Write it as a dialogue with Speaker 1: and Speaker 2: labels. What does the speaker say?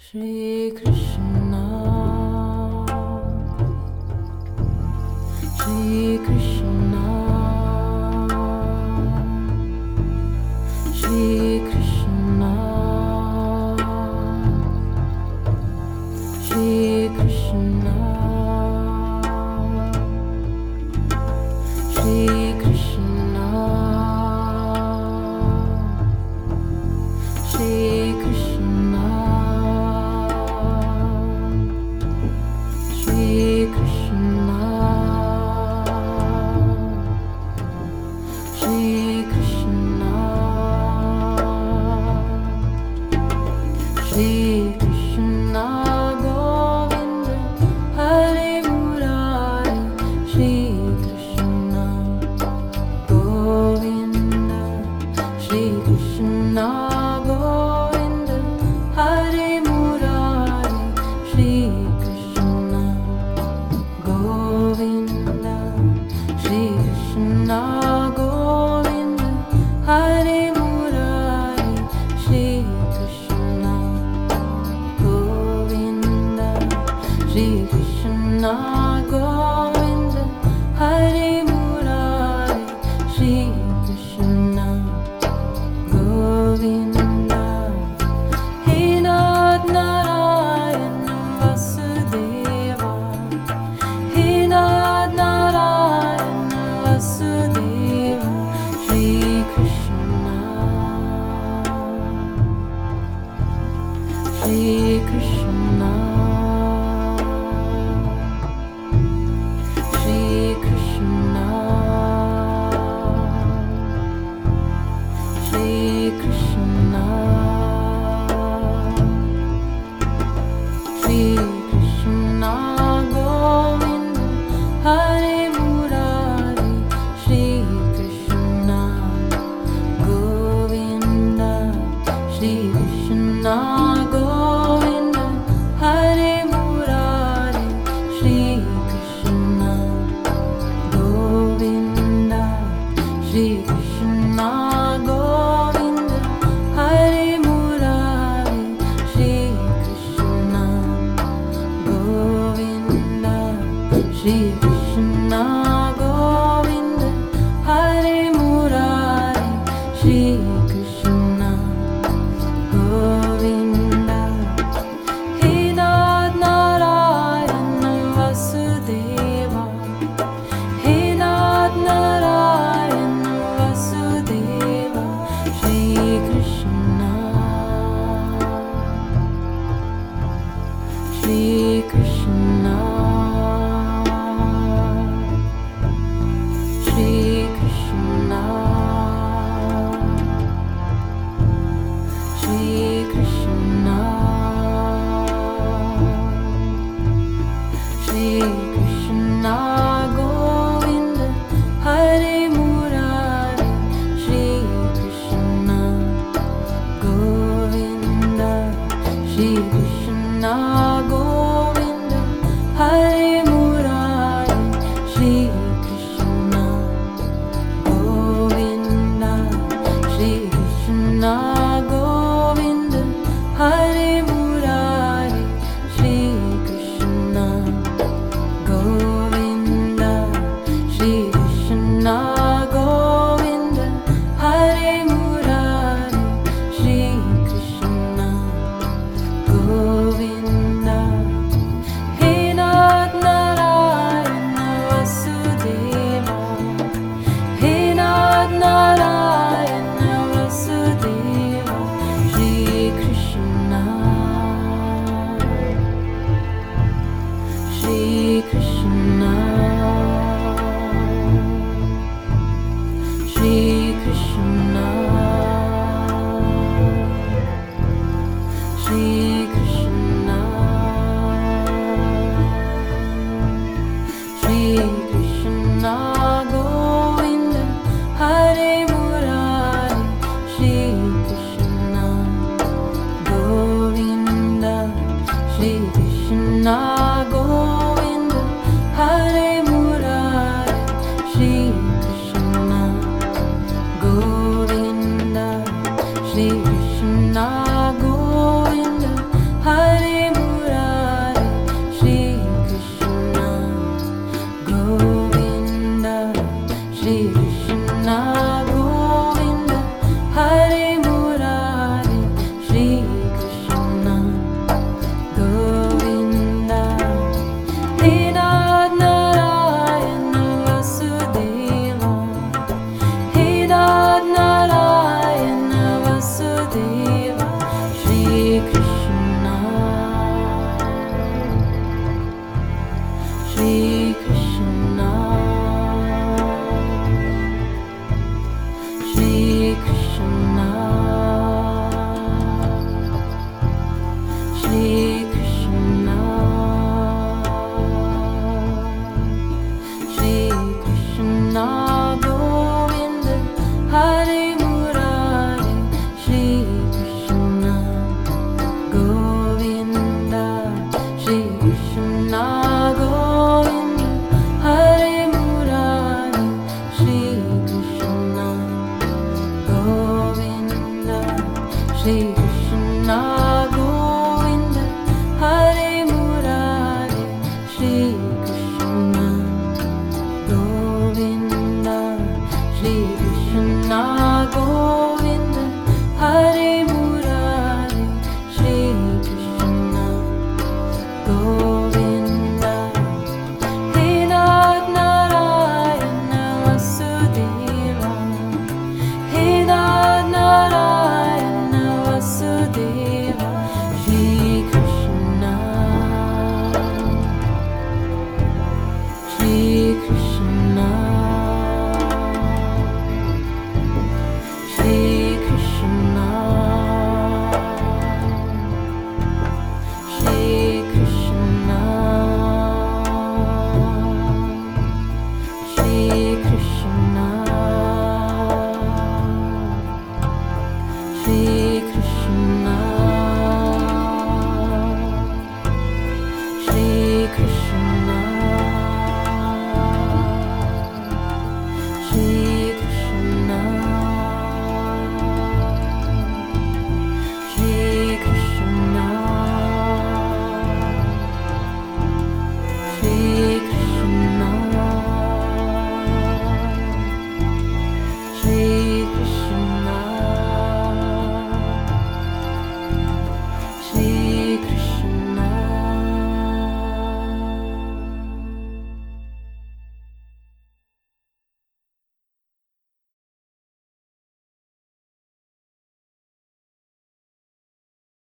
Speaker 1: Shri Krishna, Shri Krishna, Shri Krishna, Shri Krishna, Shri Krishna, Shri Krishna. Shri Krishna, Shri Krishna, Shri Krishna, Govinda, Hare Murari, Shri Krishna, Govinda, Shri Krishna, Govinda, Hare Murari, Shri Govinda, Shri Krishna, Govinda, Hare Murari, Shri Krishna, Govinda, Shri Krishna, Govinda, Hare Murari, Shri Krishna, Govinda, He Nath Narayana Vasudeva. He Nath Narayana Vasudeva, Shri Krishna, Shri Krishna, Shri Krishna, Shri Krishna, Shri Krishna, Govinda, Hare Murari, Shri Krishna, Govinda, Shri Krishna, Govinda, Hare Murari, Shri Krishna, Govinda, Shri Krishna, Govinda, Hare Murari, Shri Krishna, Govinda, Shri Krishna, Govinda, Hare Murari, Shri Krishna, Govinda, He Nath Narayana Vasudeva, He Nath Narayana Vasudeva, Shri Krishna, Shri Krishna, Shri Krishna, Shri Krishna, Shri Krishna, Govinda, Hare Murari, Shri Krishna, Govinda, Shri Krishna, Govinda, Hare Murari, Shri Krishna, Govinda, Shri Krishna, Govinda, Hare Murari, Shri Krishna, Govinda, Shri Krishna, Govinda, Hare Murari, Shri Krishna, Govinda, He Nath Narayana Vasudeva, He Nath Narayana Vasudeva, Shri Krishna, Shri Krishna, Shri Krishna, Shri Krishna, Shri Krishna, Govinda, Hare Murari, Shri Krishna, Govinda, Shri Krishna, Govinda, Hare Murari, Shri Krishna, Govinda, Shri Krishna, Govinda, Krishna